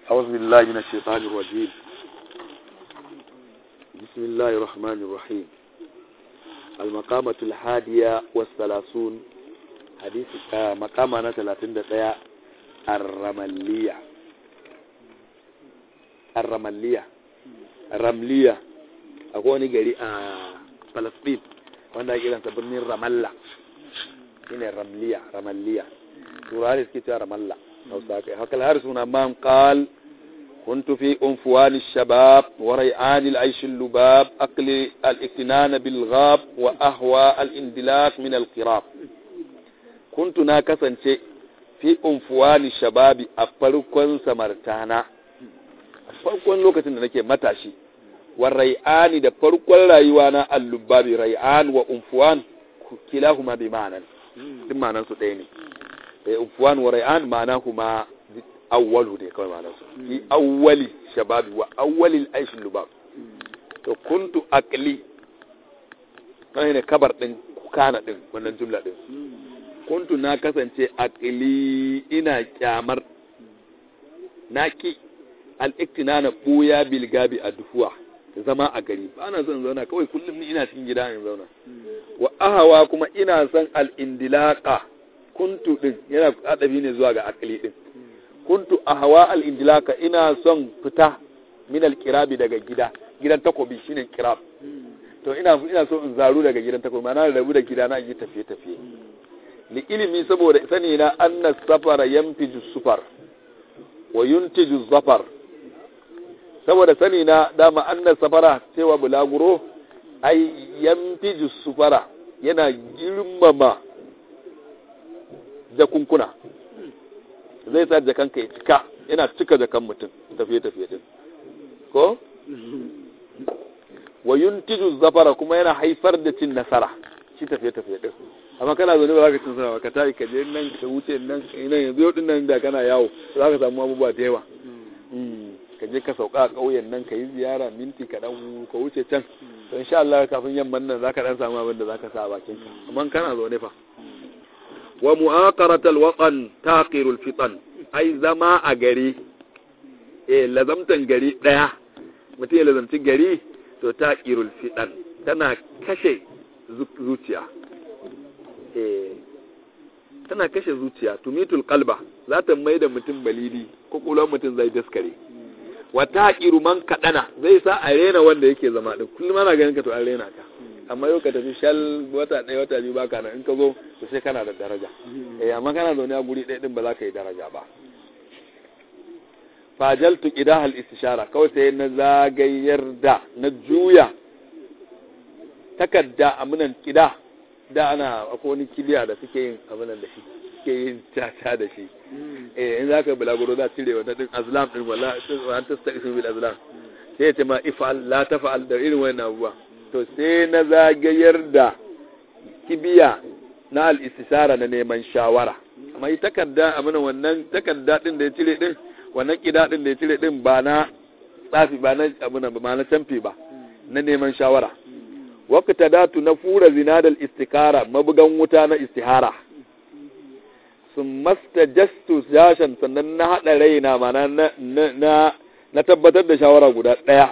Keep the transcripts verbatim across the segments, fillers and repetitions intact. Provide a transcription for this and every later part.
أعوذ بالله من الشيطان الرجيم. بسم الله الرحمن الرحيم. المقامة الحادية والثلاثون حديث آه مقامنا ثلاثين دقيقة الرملية الرملية الرملية أقول نجري آه فلسطين وانا كده تبني الرملة هنا الرملية رملية سورة كتير رملة أو ساكي هكذا هرسونا من قال كنت في أنفوان الشباب وريعان العيش اللباب أقل الاقتنان بالغاب وأهوى الاندلاك من القراب. كنت ناكسا شيء في أنفوان الشباب أفرقون سمرتانا أفرقون لوكة نكي متاشي والريعان دا فرقون رايوانا اللباب ريعان وأنفوان كلاهما بمعنى بمعنى سديني أنفوان وريعان معناهما awwalu ne kawai ma'anar su fi awwali shababi wa awwali aishin lubab to kuntu aqli kai ne kabar din kana din wannan jumla din kuntu na kasance aqli ina kyamar naki al-iktinana buya bil gabi adfuwa zama a gari ba na son zauna kawai kullum ni ina cikin gida in zauna wa ahawa kuma ina son al-indilaqa kuntu din yana adabi ne zuwa ga aqli din kuntu ahwa al-indilaka ina son fita min al-kirabi daga gida gidan takobi shine kirab to ina ina so in zaru daga gidan takobi ma'ana rabu da gida na yi tafiye tafiye li ilimi saboda sani na anna safara yanfiju sufar wa yuntiju zafar saboda sani na dama anna safara cewa bulaguro ai yanfiju sufara yana girmama jakunkuna zai sa jakanka ya cika yana cika jakan mutum tafiye-tafiye din ko wa yuntiju zafara kuma yana haifar da cin nasara shi tafiye-tafiye din amma kana zo ne ba za ka cin nasara ka tayi ka je nan ka wuce nan nan yanzu yau din nan da kana yawo za ka samu abubuwa da yawa ka je ka sauka a ƙauyen nan ka yi ziyara minti ka dan ka wuce can to insha Allah kafin yamman nan za ka dan samu abin da za ka sa a bakin ka amma kana zo ne fa wa mu'aqaratal watan taqirul fitan ai zama a gari eh lazamtan gari daya mutum ya lazamci gari to taqirul fitan tana kashe zuciya eh tana kashe zuciya tumitul qalba za ta maida mutum balidi kokolon mutum zai daskare wa taqiru man kadana zai sa a rena wanda yake zama din kullum ana ganin ka to an rena ka amma yau ka tafi shal wata ɗaya wata biyu baka nan in ka zo to sai kana da daraja eh amma kana zaune a guri ɗaya din ba za ka yi daraja ba fajaltu qidahal istishara kawai sai na zagayar da na juya takadda amunan qida da ana akwai wani kiliya da suke yin amunan da shi suke yin tata da shi eh in zaka bulaguro za cire wannan din azlam din wallahi an tastaqi bil azlam sai ta ma ifal la tafal da irin wannan abuwa to sai na zagayar da kibiya na al-istisara na neman shawara amma yi takarda amina wannan takarda din da ya cire din wannan kida din da ya cire din ba na tsafi ba na amina ba na canfi ba na neman shawara waqta datu na fura zinadal istikara mabugan wuta na istihara sun mastajastu jashan sannan na hada raina mana na na na tabbatar da shawara guda daya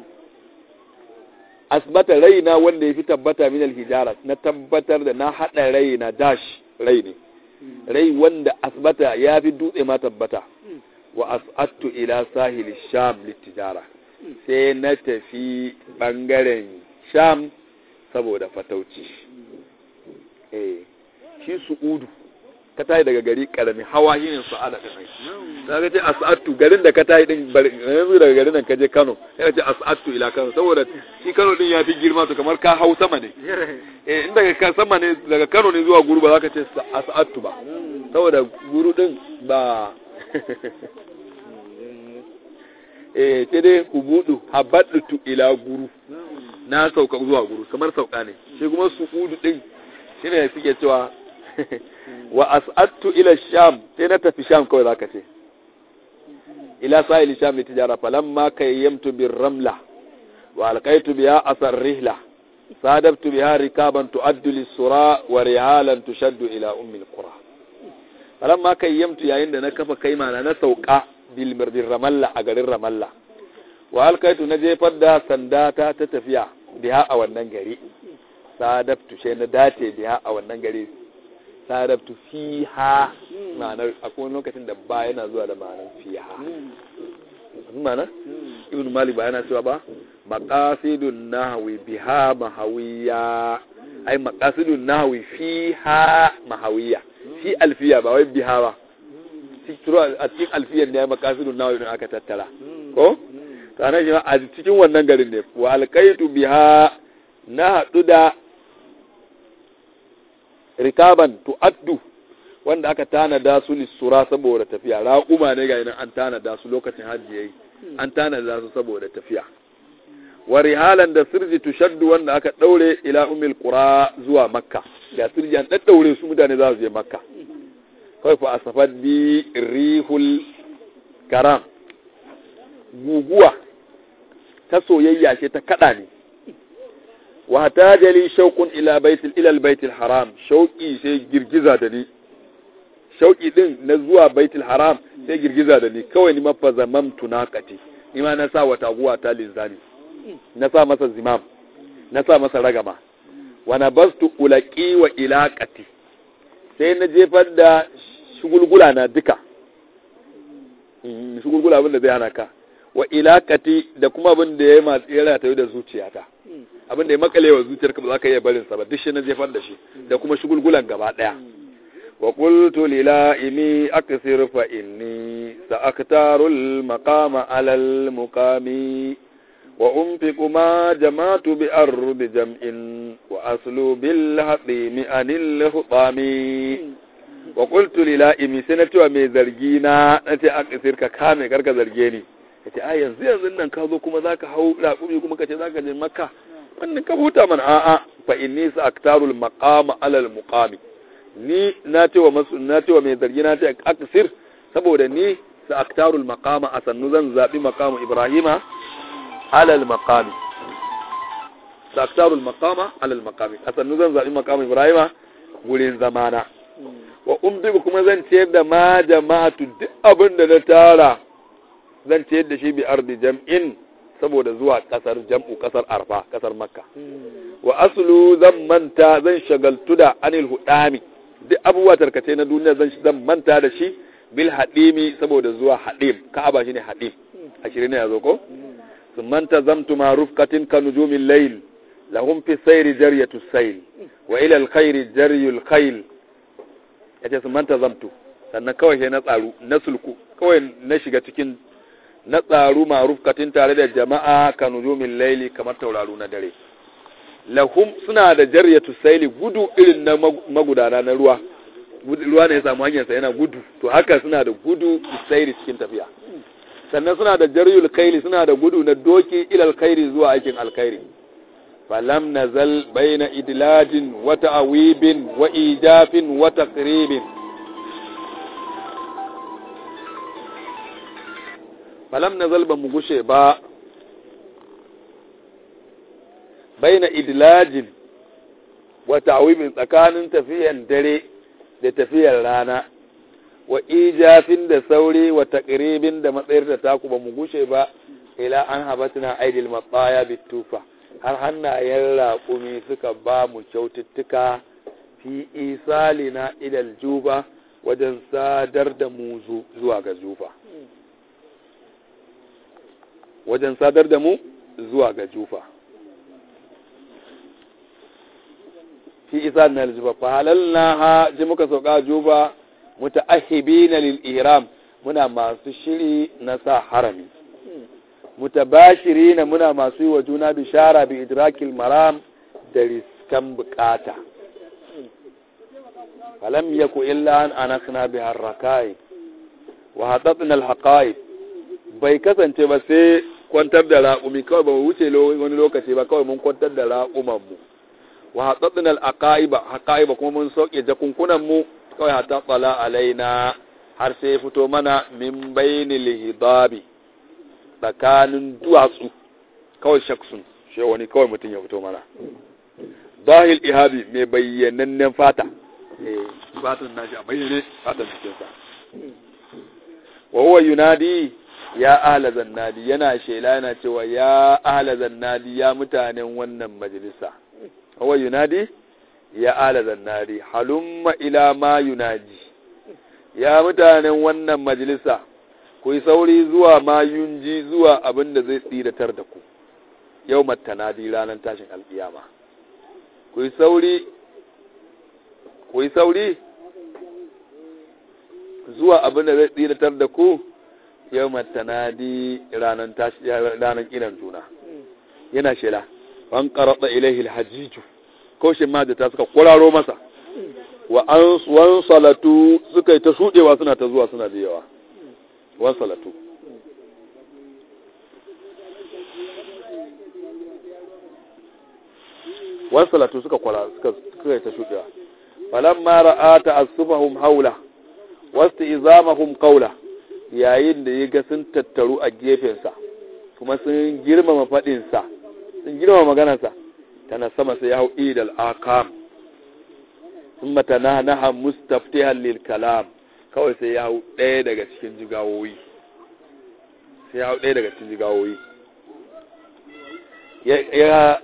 asbata raina wanda ya fi tabbata min alhijara na tabbatar da na haɗa raina dash rai ne rai wanda asbata ya fi dutse ma tabbata wa as'attu ila sahil sham litijara sai na tafi bangaren sham saboda fatauci eh shi su'udu ka tayi daga gari karami hawa shine sa'ada ta kai kaga ce as'atu garin da ka tayi din yanzu daga garin nan ka je Kano sai ka ce as'atu ila Kano saboda shi Kano din ya fi girma to kamar ka hau sama ne eh in daga ka sama ne daga Kano ne zuwa guru ba za ka ce as'atu ba saboda guru din ba eh sai dai hubudu habadtu ila guru na sauka zuwa guru kamar sauka ne shi kuma su'udu din shine suke cewa wa as'attu ila sham sai na tafi sham kawai zaka ce ila sahil sham li tijara falamma kayyamtu bir ramla wa alqaitu biha asar rihla sadabtu biha rikaban tuaddu lis sura wa rihalan tushaddu ila ummi al qura falamma kayyamtu yayin da na kafa kaima na sauka bil ramalla a garin ramalla wa alkaitu na jefar da sanda ta ta tafiya biha a wannan gari sadabtu sai na dace biha a wannan gari sadabtu fiha ma'anar akwai lokacin da ba yana zuwa da ma'anar fiha ma'ana ibn malik ba yana cewa ba maqasidun nahwi biha mahawiya ai maqasidun nahwi fiha mahawiya fi alfiya ba wai biha ba a cikin alfiyar ne maqasidun nahwi din aka tattara ko sanan shi a cikin wannan garin ne wa alqaitu biha na hadu da rikaban tu'addu wanda aka tanada su lissura saboda tafiya raƙuma ne ga ina an tanada su lokacin hajji yayi an tanada su saboda tafiya wa rihalan da sirji tushaddu wanda aka daure ila umil qura zuwa makka da sirji an daddaure su mutane za su je makka kai fa asafat bi rihul karam guguwa ta soyayya ce ta kada ne wa hatajali shauqun ila baitil ila albaitil haram shauqi sai girgiza da ni shauqi din na zuwa baitil haram sai girgiza da ni kawai ni mafa zamam tunaqati ni ma na sa wata guwa ta linzani na sa masa zimam na sa masa ragama wa nabastu ulaqi wa ilaqati sai na jefar da shugulgula na duka shugulgula abin da zai hana ka wa ilaqati da kuma abin da ya matsi yana tayi da zuciyata abin da ya makale wa zuciyarka ba za ka iya barin sa ba duk shi na jefar da shi da kuma shugulgulan gaba daya wa qultu lilaimi aksir fa inni sa'aktarul maqama alal muqami wa unfiqu ma jama'tu bi ardi jam'in wa aslu bil hatimi anil hutami wa qultu lilaimi sai na cewa mai zargi na nace aksir ka kame karka zarge ni yace a yanzu yanzu nan ka zo kuma zaka hau raƙumi kuma kace zaka je makka wannan ka huta man a'a fa inni sa'aktarul maqama alal muqami ni na ce wa masu na ce wa mai zargi na ce aksir saboda ni sa'aktarul maqama asannu zan zabi maqamu ibrahima alal maqami sa'aktarul maqama alal maqami asannu zan zabi maqamu ibrahima gurin zamana wa umdi kuma zan ciyar da ma jama'atu duk abin da na tara zan ciyar da shi bi ardi jam'in saboda zuwa kasar jam'u kasar arfa kasar makka wa aslu zan manta zan shagaltu da anil hudami duk abubuwa tarkace na duniya zan zan manta da shi bil hadimi saboda zuwa hadim ka'aba shine hadim ashirin ne yazo ko sun manta zamtu ma rufqatin ka nujumil layl lahum fi sayri jariyatu sayl wa ila al khairi jariyul khayl yace sun manta zamtu sannan kawai sai na tsaru na sulku kawai na shiga cikin na tsaru marufkatin tare da jama'a ka nujumin laili kamar tauraru na dare lahum suna da jaryatu saili gudu irin na magudana na ruwa ruwa ne ya samu hanyarsa yana gudu to haka suna da gudu sairi cikin tafiya sannan suna da jaryul kaili suna da gudu na doki ilal khairi zuwa aikin alkhairi falam nazal baina idlajin wa ta'wibin wa ijafin wa taqribin falam nazal ba mu gushe ba baina idlajin wa ta'wibin tsakanin tafiyan dare da tafiyar rana wa ijafin da sauri wa taqribin da matsayar da taku ba mu gushe ba ila an habatna aidil mataya bitufa har hannayen raƙumi suka ba mu kyaututtuka fi isalina ilal juba wajen sadar da mu zuwa ga jufa wajen sadar da mu zuwa ga jufa fi isa na aljufa fa halalna ha ji muka sauka jufa muta'ahibina lil ihram muna masu shiri na sa harami mutabashirina muna masu yi wa juna bishara bi idrakil maram da riskan bukata falam yaku illa an anakna bi harrakai wa hatatna al haqaib bai kasance ba sai kwantar da raƙumi kawai ba mu wuce wani lokaci ba kawai mun kwantar da raƙuman mu wa hatatna al aqaiba haqaiba kuma mun sauke jakunkunan mu kawai hatta tsala alaina har sai fito mana min bainil hidabi tsakanin duwatsu kawai shaksun shi wani kawai mutum ya fito mana dahil ihabi mai bayyanannen fata eh fatan nashi a bayyane fatan cikinsa wa huwa yunadi ya ahla zannadi, yana shela yana cewa ya ahla zannadi, ya mutanen wannan majalisa. Wa huwa yunadi ya ahla zannadi halumma ila ma yunaji, ya mutanen wannan majalisa ku yi sauri zuwa ma yunji, zuwa abin da zai tsiratar da ku yau matanadi, ranar tashin alkiyama. ku yi sauri ku yi sauri zuwa abin da zai tsiratar da ku yau matanadi, ranar tashi ranar kiran juna. Yana shela an qarada ilaihi alhajiju, ko shi ma da ta suka kuraro masa, wa an wan salatu suka yi ta shudewa suna ta zuwa suna da yawa. Wan salatu wan salatu suka kwara suka suka yi ta shudewa. falamma ra'a ta'assufahum haula wasti'zamahum qawla, yayin da yaga sun tattaru a gefensa kuma sun girmama fadin sa, sun girmama maganar sa, tana sama sai ya hau idal aqam, thumma tanahnaha mustaftihan lil kalam, kawai sai ya hau ɗaya daga cikin jigawoyi, sai ya hau ɗaya daga cikin jigawoyi ya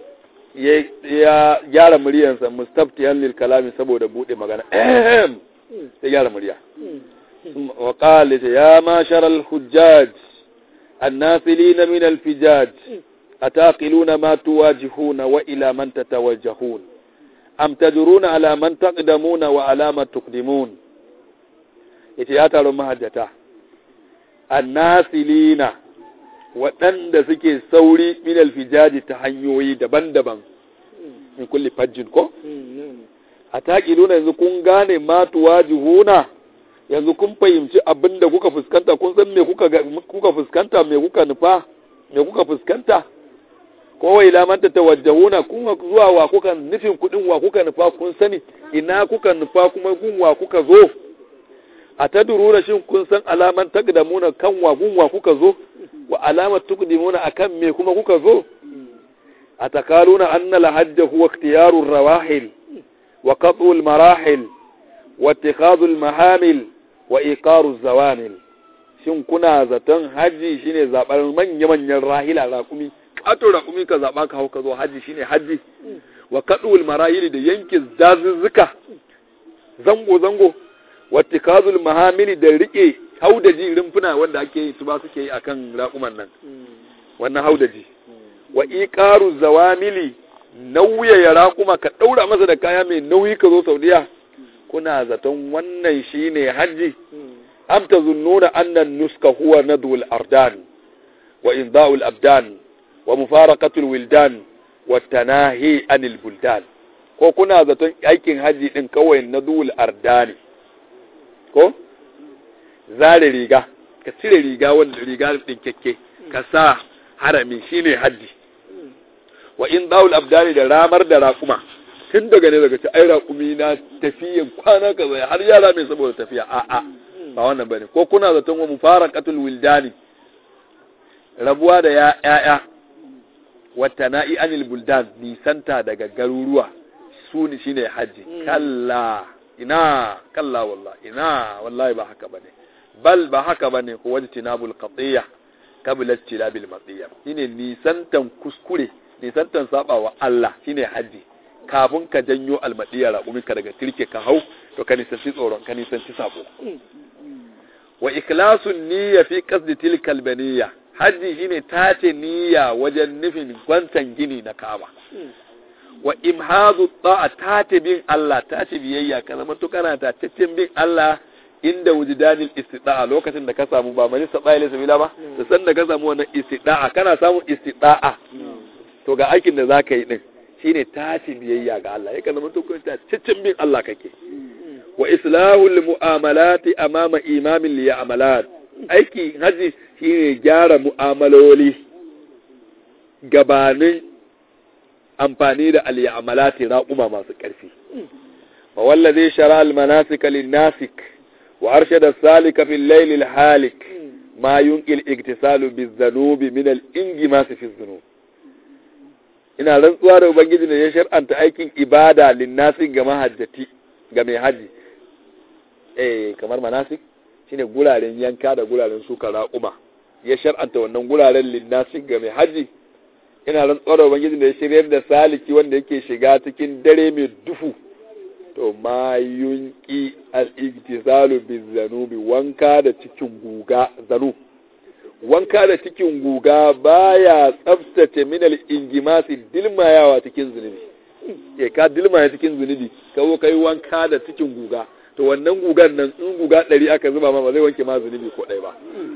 ya gyara muryansa mustaftihan lil kalami, saboda bude magana ehem sai gyara murya. wa qala ya mashar al hujjaj an-nasilin min al fijaj ataqiluna ma tuwajihuna wa ila man tatawajjahun am tadruna ala man taqdamuna wa ala man tuqdimun. yace ya taron mahajjata an-nasilina, waɗanda suke sauri min alfijaji ta hanyoyi daban-daban, in kulli fajjin ko? A taƙiluna, yanzu kun gane matuwa jihuna, yanzu kun fahimci abin da kuka fuskanta, kun san me kuka fuskanta, me kuka nufa, me kuka fuskanta? Kowai lamanta ta wajahuna, kun zuwa wa kuka nufin kuɗin wa kuka nufa, kun sani ina kuka nufa kuma gun wa kuka zo? A ta duruna, shin kun san alaman taqdamuna, kan wa gun wa kuka zo? wa alamat tuqdimuna, akan me kuma kuka zo? atakaluna anna al-hajj huwa ikhtiyaru ar-rawahil wa qat'u al-marahil wa ittikhadhu al-mahamil wa iqaru az-zawamil. shin kuna zaton haji shine zabar manyan manyan rahila, raqumi kato raqumi ka zaba ka hau ka zo haji shine haji? wa qat'u al-marahil, da yanke zazuzzuka zango zango, wa ittikhadhu al-mahamil, da rike haudaji rumfuna wanda ake yi su ba suke yi akan raƙuman nan, wannan haudaji. wa iqaru zawamili, nauya ya raƙuma ka daura masa da kaya mai nauyi ka zo Saudiya, kuna zaton wannan shine haji? am tazunnuna anna an-nuska huwa nadul ardan wa inda'ul abdan wa mufaraqatul wildan wa tanahi anil buldan. ko kuna zaton aikin haji din kawai nadul ardani, ko zare riga, ka cire riga wanda riga din kekke ka sa harami shine haji? wa in daul abdani, da ramar da raƙuma tun daga ne daga ci ai raƙumi na tafiyan kwana kaza har yara mai saboda tafiya, a a ba wannan bane. ko kuna zaton wa mufaraqatul wildani, rabuwa da ya yaya, wa tana'i anil buldan, nisanta daga garuruwa, su ne shine haji? kalla ina kalla wallahi ina wallahi ba haka bane. bal ba haka bane, ko wajtinabul qatiya qabla istilabil matiya, shine nisantan kuskure, nisantan saba wa Allah shine haji, kafin ka janyo almadiya raƙuminka daga tirke ka hau, to ka nisanci tsoron, ka nisanci sabo. wa ikhlasun niyya fi qasdi tilkal baniya, haji shine tace niyya wajen nufin kwantan gini na Kaaba. wa imhadu ta'a, tace bin Allah, tace biyayya, ka zama to kana taccen bin Allah inda wujudanil istida'a, lokacin da ka samu ba mani sabai la sabila ba, da san da ka samu wannan istida'a, kana samu istida'a, to ga aikin da zaka yi din shine tace biyayya ga Allah, yake zama to kana taccen bin Allah kake. wa islahul mu'amalati amama imamin li ya'malat, aiki haji shine gyara mu'amaloli gabanin amfani da al-ya'malati, raquma masu ƙarfi. wa wallazi shara al-manasika lin-nasik wa arshada as-salika fi al-layl al-halik ma yunqil iktisalu biz-zanubi min al-ingimas fi az-zunub. ina rantsuwa da ubangiji da ya shar'anta aikin ibada lin-nasik ga mahajjati, ga mai haji, eh kamar manasik shine guraren yanka da guraren suka raƙuma ya shar'anta wannan guraren linnasi ga mai haji ina rantsuwar ubangiji da ya shiryar da saliki wanda yake shiga cikin dare mai dufu to ma yunki al-igtisalu bizanubi wanka da cikin guga zanub wanka da cikin guga baya tsaftace min al-ingimasi dilmayawa cikin zunubi ke ka dilmaya cikin zunubi kawo kai wanka da cikin guga to wannan gugan nan in guga ɗari aka zuba ma ba zai wanke ma zunubi ko ɗaya ba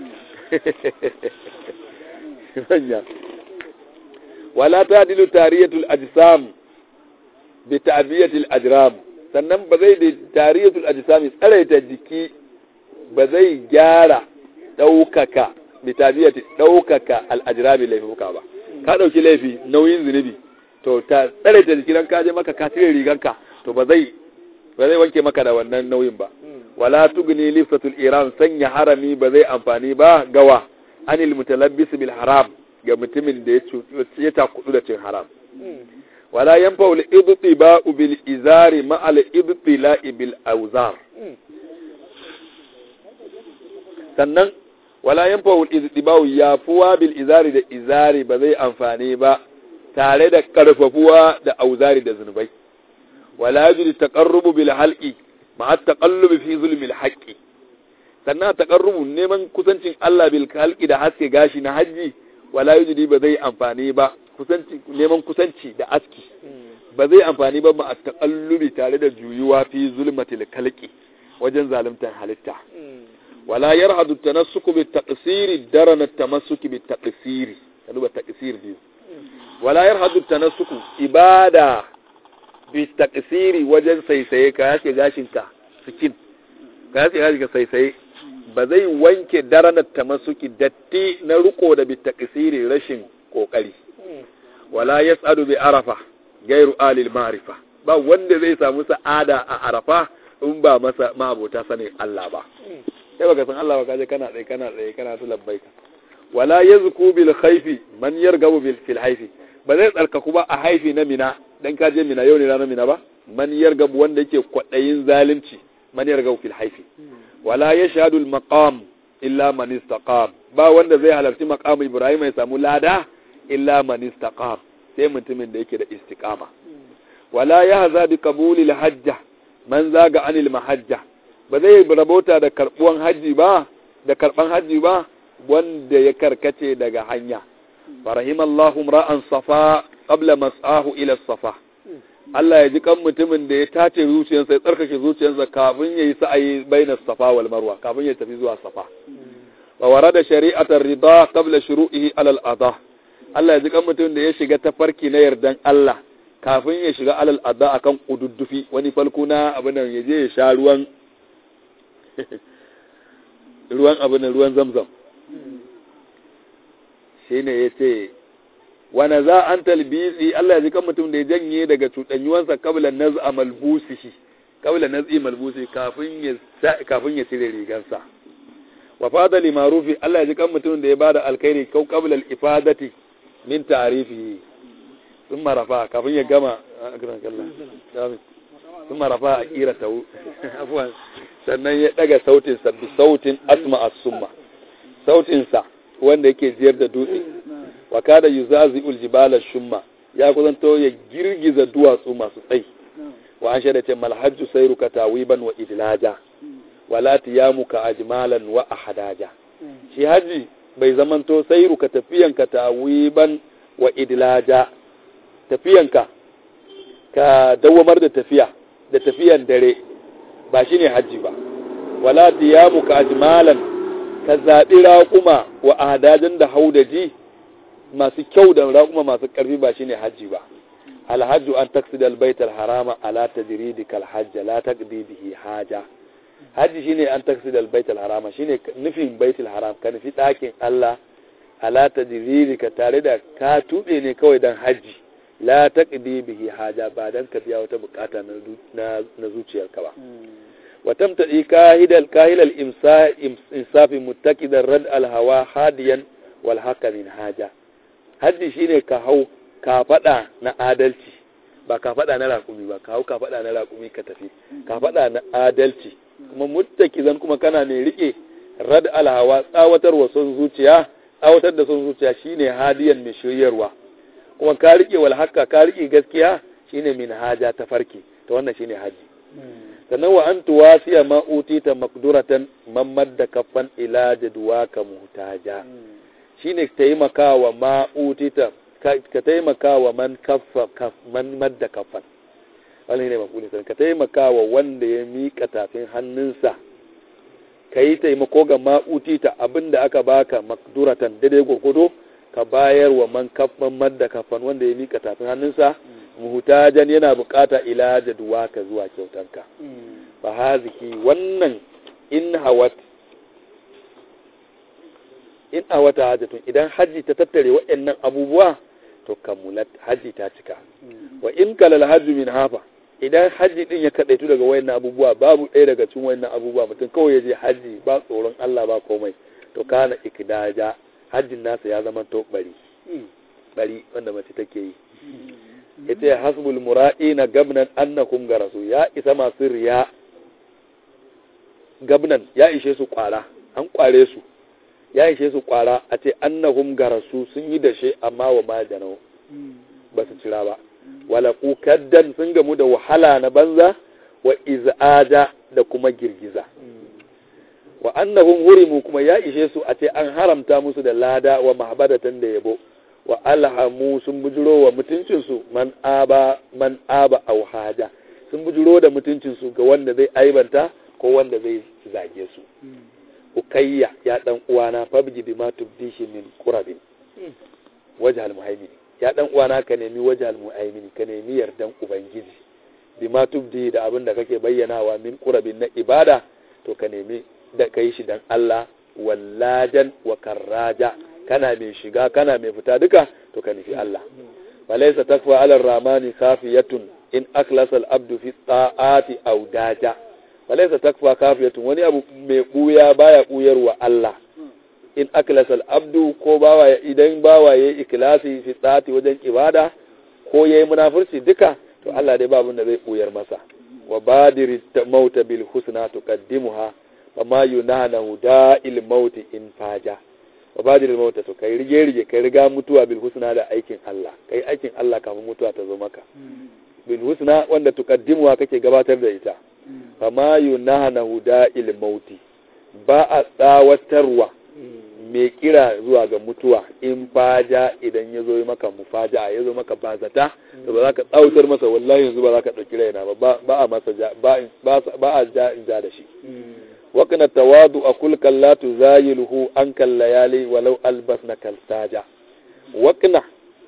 wala tadilu tariyatul ajsam bi ta'biyatil ajram sannan ba zai da tariyatul ajsam tsaraita jiki ba zai gyara daukaka bi ta'biyati daukaka al ajrabi laifuka ba ka dauki laifi nauyin zunubi to ta tsaraita jiki dan ka je maka ka tire riganka to ba zai ba zai wanke maka da wannan nauyin ba wala tugni lifsatul iran sanya harami ba zai amfani ba gawa anil mutalabbis bil haram ga mutumin da ya takudu da cin haram wala yanfa'u al idtiba'u bil izari ma al idtila'i bil awzar sannan wala yanfa'u al idtiba'u yafuwa bil izari da izari ba zai amfani ba tare da karfafuwa da auzari da zunubai wala yajidu taqarrubu bil halqi ma'a taqallubi fi zulmi al haqqi sannan taqarrubu neman kusancin Allah bil halqi da haske gashi na haji wala yajidu ba zai amfani ba kusanci neman kusanci da aski ba zai amfani ba ma'a taqallubi tare da juyuwa fi zulmatil khalqi wajen zaluntar halitta wala yarhadu tanassuku bit taqsiri darana tamassuki bit taqsiri kaduba taqsir biyu wala yarhadu tanassuku ibada bi taqsiri wajen saisaye ka yake gashinka skin ka yake gashinka saisaye ba zai wanke daranar tamassuki datti na riko da bi taqsiri rashin kokari wala yas'adu bi arafa gairu alil ma'rifa ba wanda zai samu sa'ada a arafa in ba masa mabota sanin Allah ba sai baka san Allah ba kaje kana tsaye kana tsaye kana ta labbaika wala yazku bil khayfi man yargabu bil fil hayfi ba zai tsarkaku ba a haifi na mina dan ka je mina yau ne ranar mina ba man yargabu wanda yake kwadayin zalunci man yargabu fil haifi wala yashhadu al maqam illa man istaqam ba wanda zai halarci maqam Ibrahim ya samu lada illa man istaqam sai mutumin da yake da istiqama wala yahza bi qabuli al hajja man zaga anil mahajja ba zai rabota da karbuwan haji ba da karban haji ba wanda ya karkace daga hanya farahimallahu ra'an safa qabla mas'ahu ila safa Allah ya ji kan mutumin da ya tace zuciyarsa ya tsarkake zuciyarsa kafin yayi sa'ayi bainas safa wal marwa kafin ya tafi zuwa safa wa warada shari'atar rida qabla shuru'ihi ala al-adha Allah ya ji kan mutumin da ya shiga tafarki na yardan Allah kafin ya shiga alal adha akan kududdufi wani falko na abin nan yaje ya sha ruwan ruwan abin nan ruwan zamzam shi ne ya ce wane za an talbisi Allah ya ji kan mutum da ya janye daga cuɗanyuwansa kabla naz'a malbusihi kabla naz'i malbusi kafin ya kafin ya cire rigansa wa fada li marufi Allah ya ji kan mutum da ya bada alkhairi kau kabla al-ifadati min ta'rifihi thumma rafa kafin ya gama akran kallah thumma rafa akirata afwan sannan ya daga sautin sa bi sautin asma as-summa sautin sa wanda yake jiyar da dutse wa kada yuzazi'ul jibala shumma ya kusanto ya girgiza duwatsu masu tsayi wa an shaida ce malhajju sayruka tawiban wa idlaja wala tiyamuka ajmalan wa ahadaja shi haji bai zamanto sayruka tafiyanka tawiban wa idlaja tafiyanka ka dawamar da tafiya da tafiyan dare ba shine haji ba wala tiyamuka ajmalan ka zaɓi raƙuma wa ahadajen da haudaji masu kyau da raƙuma masu ƙarfi ba shine hajji ba alhajju an taksida albaital harama ala tajridika alhajja la taqdi bihi haja hajji shine an taksida albaital harama shine nufin baitul haram ka nufi ɗakin Allah ala tajridika tare da ka tube ne kawai dan hajji la taqdi bihi haja ba dan ka biya wata bukata na na zuciyarka ba وتمتدي كاهد الكاهل الإنصاف متكدا رد الهواء هاديا والحق من حاجة هدي شيني كهو كافدا نا adalci ba kafada na raƙumi ba kawo kafada na raƙumi ka tafi kafada na adalci kuma muttakizan kuma kana ne rike rad alhawa tsawatar wa son zuciya tsawatar da son zuciya shine hadiyan mai shiryarwa kuma ka rike wal haqqa ka rike gaskiya shine min haja ta farki to wannan shine haji sannan wa an tuwasiya ma utita maqduratan mamad da kaffan ila jadwaka muhtaja shine taimakawa ma utita ka taimakawa man kaffa man madda kaffan wannan ne mafuli ka taimakawa wanda ya mika tafin hannunsa kai taimako ga ma utita abinda aka baka maqduratan daidai gurgudo ka bayar wa man kaffan madda kaffan wanda ya mika tafin hannunsa muhtajan yana bukata ila jadwaka zuwa kyautanka fa haziki wannan in hawat in hawata hajatun idan haji ta tattare waɗannan abubuwa to kamulat haji ta cika wa in kalal hajju min hafa idan haji din ya kadaitu daga waɗannan abubuwa babu ɗaya daga cikin waɗannan abubuwa mutum kawai ya je haji ba tsoron Allah ba komai to kana ikdaja hajjin nasa ya zama to bari bari wanda mace take yi ita hasbul mura'ina gabnan annakum garasu ya isa masu riya gabnan ya ishe su kwara an kware su ya ishe su kwara a ce annahum garasu sun yi dashe amma wa ma janau ba su cira ba wala kukaddan sun gamu da wahala na banza wa iz'ada da kuma girgiza wa annahum hurimu kuma ya ishe su a ce an haramta musu da lada wa mahabadatan da yabo wa alhamu sun bujiro wa mutuncinsu man aba man aba au haja sun bujiro da mutuncinsu ga wanda zai aibanta ko wanda zai zage su ukayya ya dan uwana fabji bima tubdishi min qurabin wajhal muhaimin ya dan uwana ka nemi wajhal muhaimin ka nemi yardan ubangiji bima tubdi da abin da kake bayyanawa min qurabin na ibada to ka nemi da kai shi dan Allah wallajan wa karraja kana mai shiga kana mai fita duka to ka nufi Allah walaysa takwa ala ramani khafiyatun in akhlasa al-abdu fi ta'ati aw daja walaysa takwa khafiyatun wani abu mai buya baya buyarwa Allah in akhlasa al-abdu ko bawa idan bawa yayi ikhlasi fi ta'ati wajen ibada ko yayi munafurci duka to Allah dai babu da zai buyar masa wa badiri mauta bil husna tuqaddimuha wama yunanahu da'il mauti in faja wa badir mauta to kai rige rige kai riga mutuwa bil husna da aikin Allah kai aikin Allah kafin mutuwa ta zo maka bil husna wanda tuqaddimuwa kake gabatar da ita fama yunahanahu da'il mauti ba a tsawatarwa mai kira zuwa ga mutuwa in faja idan ya zo maka mufaja ya zo maka bazata to ba za ka tsawatar masa wallahi yanzu ba za ka dauki raina ba ba a masa ba ba a ja in ja da shi وكنا التواضع أقول كلا تزايله أنك الليالي ولو ألبسنا كالساجة وكنا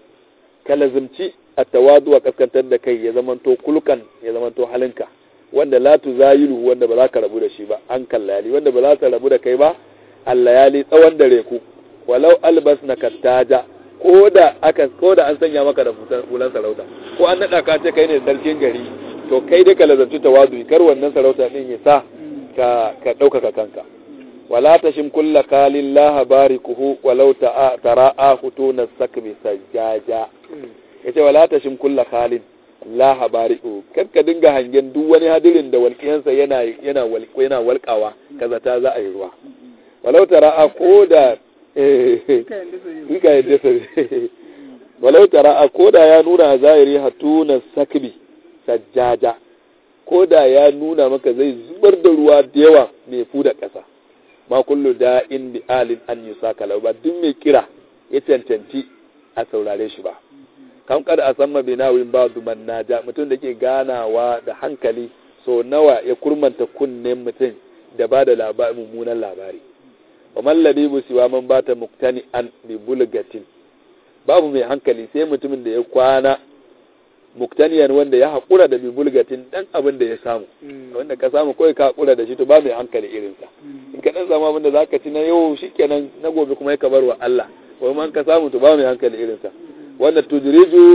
كلزمتي التواضع كسكنتر da kai ya zamanto kulkan ya zamanto halinka wanda la tuzayilu wanda ba za ka rabu da shi ba an kallayali wanda ba za ka rabu da kai ba allayali tsawon dare ku walau albasna kattaja koda aka koda an sanya maka da fulan sarauta ko an nada ka ce kai ne sarkin gari to kai dai ka lazanci tawadu kar wannan sarauta din ya sa ka ka ɗaukaka kanka wala tashim kulla kalin laha barikuhu walau tara'a hutuna sakmi sajjaja yace wala tashim kulla kalin laha bariku kar ka dinga hangen duk wani hadirin da walƙiyansa yana yana walƙo yana walƙawa kaza ta za a yi ruwa walau tara'a koda eh ka yadda sai walau tara'a koda ya nuna zahiri hatuna sakmi sajjaja ko da ya nuna maka zai zubar da ruwa da yawa mai fuda ƙasa ma kullu da in bi alin an yi saka lau ba duk mai kira ya cancanci a saurare shi ba kan kada a san mabinawin ba duman naja mutum da ke ganawa da hankali so nawa ya kurmanta kunnen mutum da ba da labari mummunan labari wa mallabi musiwa man bata muktani an bi bulgatin babu mai hankali sai mutumin da ya kwana muktaniyan wanda ya haƙura da bibulgatin ɗan abin da ya samu wanda ka samu kawai ka haƙura da shi to ba mai hankali irinsa in ka ɗan samu abin da za ka ci na yau shi kenan na gobe kuma ya bar wa Allah wai man ka samu to ba mai hankali irinsa wanda tudriju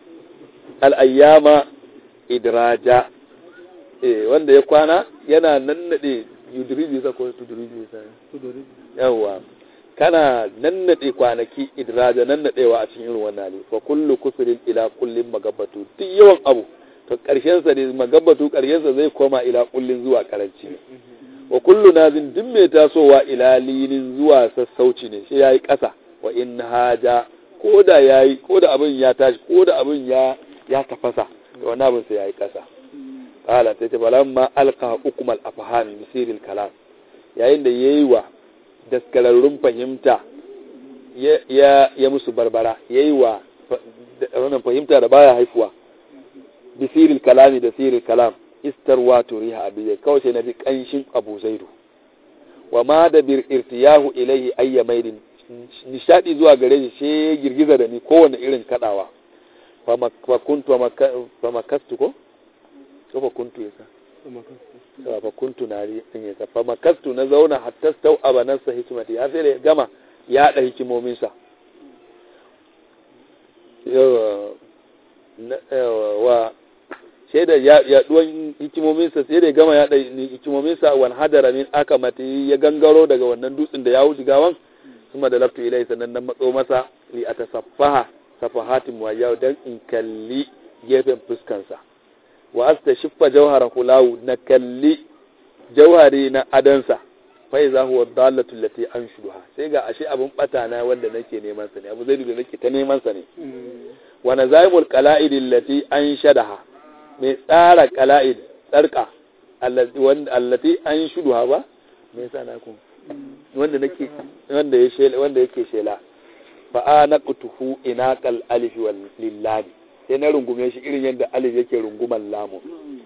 al'ayyama idraja eh wanda ya kwana yana nannade yudriju sa ko tudriju sa yawa kana nannade kwanaki idraja nannadewa a cikin irin wannan ne fa kullu kusrin ila kullin magabbatu duk yawan abu to karshen sa ne magabbatu karshen sa zai koma ila kullin zuwa karanci wa kullu nazin duk mai tasowa ila linin zuwa sassauci ne shi yayi ƙasa wa in haja ko da yayi ko da abin ya tashi ko da abin ya ya tafasa to wannan abin sai yayi ƙasa qala sai ta balamma alqa ukmal afham bisiril kalam yayin da yayi wa daskararrun fahimta ya ya musu barbara yayi wa wannan fahimta da baya haifuwa bisiril kalami da siril kalam istarwa turiha abiyai kawai sai na bi kanshin abu zaidu wa ma da bir irtiyahu ilaihi ayya maidin nishadi zuwa gare shi sai girgiza da ni kowane irin kadawa fa kuntu fa makastu ko ko fa kuntu yasa fa kuntu nari din yasa fa makastu na zauna hatta stau abanan sa hikmati har sai da gama ya da hikimomin sa wa sai da yaduwan hikimominsa sai da gama yaɗa hikimominsa wani hadara min aka mati ya gangaro daga wannan dutsen da ya wuce gawan kuma da laftu ilai sannan nan matso masa li a tasaffaha safahatin wayaw dan in kalli gefen fuskansa wa asta shiffa jawhara hulawu na kalli jawhari na adansa fa iza huwa dallatu allati anshuduha sai ga ashe abun bata na wanda nake neman sa ne abu zai da nake ta neman sa ne wa nazaimul qala'id allati anshadaha mai tsara qala'id tsarka allati anshuduha ba me yasa na ku wanda nake wanda ya shela wanda yake shela fa anaqtuhu inaqal alif wal lillahi sai na rungume shi irin yadda alif yake runguman lamu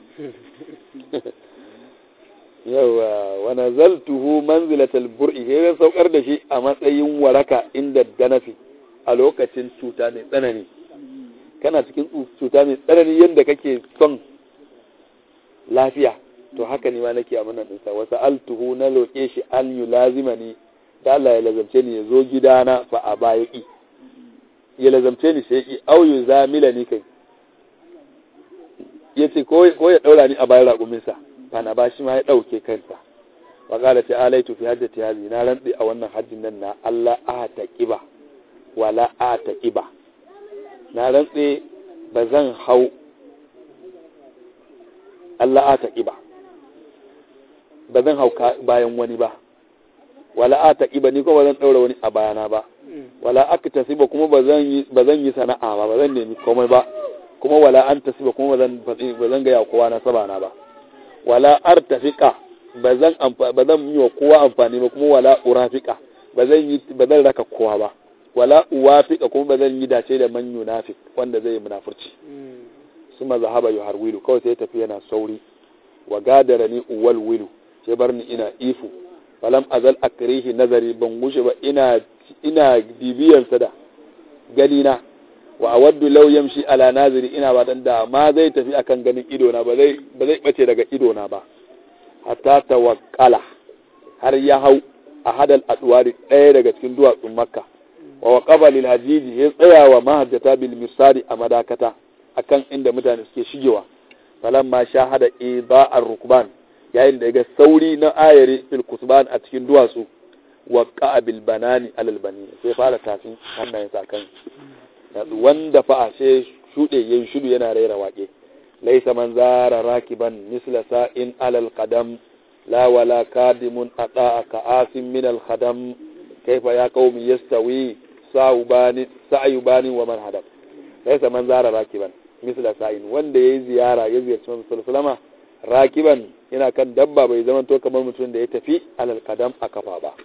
yawa wa nazaltuhu manzilatal bur'i sai saukar da shi a matsayin waraka inda danafi a lokacin cuta mai tsanani kana cikin cuta mai tsanani yadda kake son lafiya to haka ne ma nake a manan dinsa wa sa'altuhu na loke shi an yulazimani da Allah ya lazamce ni ya zo gidana fa a bayaki ya lazamce ni sai ki au yuzamila ni kai yace ko ko ya daura ni a bayan raƙuminsa bana ba shi ma ya dauke kansa wa qala ta'alaitu fi hajjati hadhi na rantsi a wannan hajjin nan na Allah a taqiba wala a taqiba na rantsi bazan hau Allah a taqiba bazan hau bayan wani ba wala a taqiba ni ko bazan daura wani a bayana ba wala aktasiba kuma bazan yi bazan yi sana'a ba bazan nemi komai ba kuma wala an tasiba kuma bazan bazan ga ya kowa na sabana ba wala artafika bazan bazan yi wa kowa amfani ba kuma wala urafika bazan yi bazan raka kowa ba wala uwafika kuma bazan yi dace da man yunafik wanda zai yi munafurci suma zahaba yuharwilu kawai sai tafi yana sauri wa gadarani uwal wilu sai barni ina ifu falam azal akrihi nazari ban gushe ba ina ina bibiyan sa da gani na wa awaddu law yamshi ala naziri ina ba dan da ma zai tafi akan ganin ido na ba zai ba zai bace daga ido na ba hatta tawakkala har ya hau a hadal adwari ɗaya daga cikin duwatsun makka wa waqaba lil hajiji ya tsaya wa mahajjata bil mirsadi a madakata akan inda mutane suke shigewa falamma shahada ida'ar rukban yayin da ga sauri na ayari fil kusban a cikin duwatsu wa qabil banani alal bani sai fara tafin hannayen sa kan wanda fa sai shude yayin shudu yana raira waƙe laysa man zara rakiban misla sa'in alal qadam la wala kadimun ata'a ka asim min al khadam kayfa ya qaumi yastawi sa'ubani sa'yubani wa man hadam laysa man zara rakiban misla sa'in wanda yayi ziyara ya ziyarci Muhammad sallallahu alaihi wasallam rakiban yana kan dabba bai zama to kamar mutum da ya tafi alal qadam a kafa ba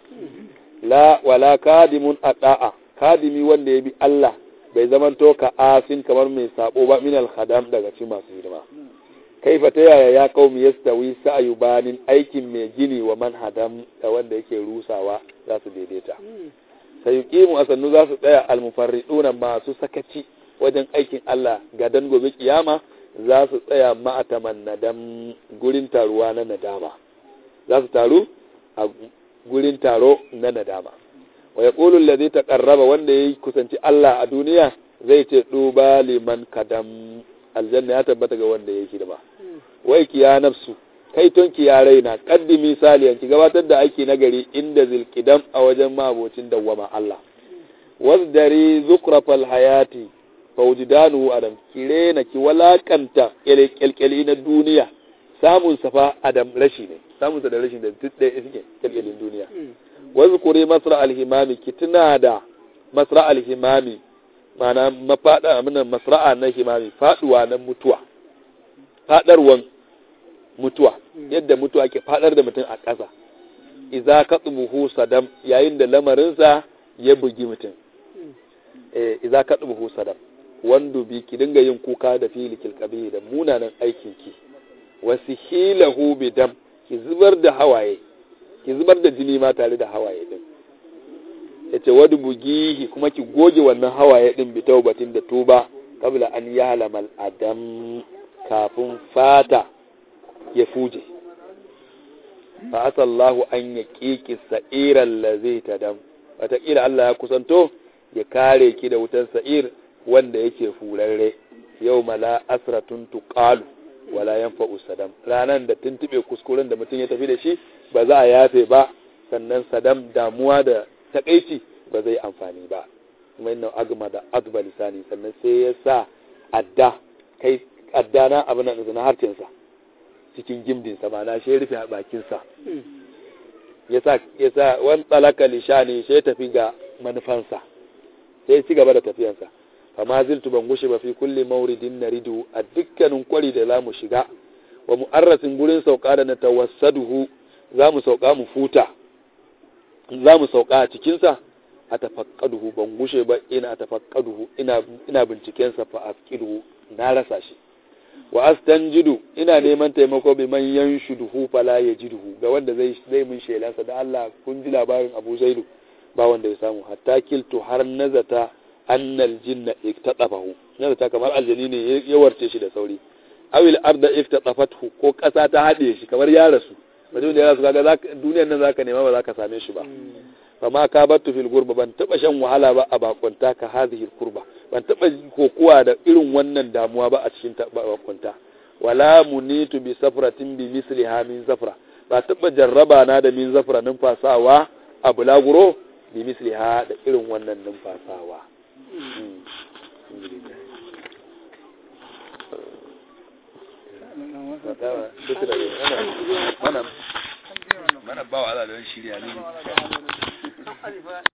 la wala kadimun ata'a kadimi wanda ya bi Allah bai zama to ka asin kamar mai sabo ba min al khadam daga cikin masu hidima kaifa ta yaya ya qaumi yastawi sa'yubanin aikin mai gini wa man hadam da wanda yake rusawa za su daidaita sai yuqimu asannu za su tsaya al mufarriduna masu sakaci wajen aikin Allah ga dan gobe kiyama za su tsaya ma'ataman nadam gurin taruwa na nadama za su taru a gurin taro na nadama wa yaqulu allazi taqarraba wanda yayi kusanci Allah a duniya zai ce duba liman kadam aljanna ya tabbata ga wanda yake da ba wai kiya nafsu kai tonki ya raina qaddimi saliyan ki gabatar da aiki nagari inda zilqidam a wajen mabocin dawwama Allah wasdari zukrafal hayati fawjidanu adam kire na ki walakanta kyalkyali na duniya samun safa adam rashi ne samun sa da rashin da duk ɗaya suke kyalkyalin duniya wasu kure masra alhimami ki tuna da masra alhimami mana mafaɗa aminan masra'a na himami faɗuwa na mutuwa faɗarwan mutuwa yadda mutuwa ke faɗar da mutum a ƙasa iza ka tsubuhu sadam yayin da lamarinsa ya bugi mutum eh iza ka tsubuhu sadam wando bi ki dinga yin kuka da filikil kabihi da munanan aikin ki wasihilahu bidam ki zubar da hawaye ki zubar da jini ma tare da hawaye din yace wadu bugihi kuma ki goge wannan hawaye din bi taubatin da tuba kabla an ya'lamal adam kafin fata ya fuje fa asallahu an yaqiqi sa'iral ladzi tadam wataƙila Allah ya kusanto ya kare ki da wutan sa'ir wanda yake furarre yau mala asratun tuqalu wala yanfa'u sadam ranan da tuntube kuskuren da mutum ya tafi da shi ba za a yafe ba sannan sadam damuwa da takeici ba zai amfani ba kuma inna agma da adba lisani sannan sai ya sa adda kai adda na abin da na harcin sa cikin gimdin sa ma na shi rufe a bakin sa yasa yasa wan talaka lishani sai tafi ga manufansa sai ci gaba da tafiyansa fama ziltu ban gushe ba fi kulli mauridin naridu a dukkanin kwari da zamu shiga wa mu'arrasin gurin sauka da na tawassaduhu zamu sauka mu futa zamu sauka a cikin sa a tafaqaduhu ban gushe ba ina tafaqaduhu ina ina binciken sa fa afqiduhu na rasa shi wa astanjidu ina neman taimako bi man yanshuduhu fala yajiduhu ga wanda zai zai mun shelansa da Allah kun ji labarin Abu Zaidu ba wanda ya samu hatta kiltu har nazata annal jinna iktatafahu nazata kamar aljani ne ya warce shi da sauri awil arda iktatafathu ko kasa ta hade shi kamar ya rasu mutum da ya rasu kaga duniyar nan zaka nema ba zaka same shi ba fama ka battu fil gurba ban taba shan wahala ba a bakunta ka hadhihi kurba ban taba kokuwa da irin wannan damuwa ba a cikin bakunta wala munitu bi safratin bi misliha min zafra ba taba jarraba na da min zafra numfasawa a bulaguro bi misliha da irin wannan numfasawa mana mana ba wa ala da shirya ne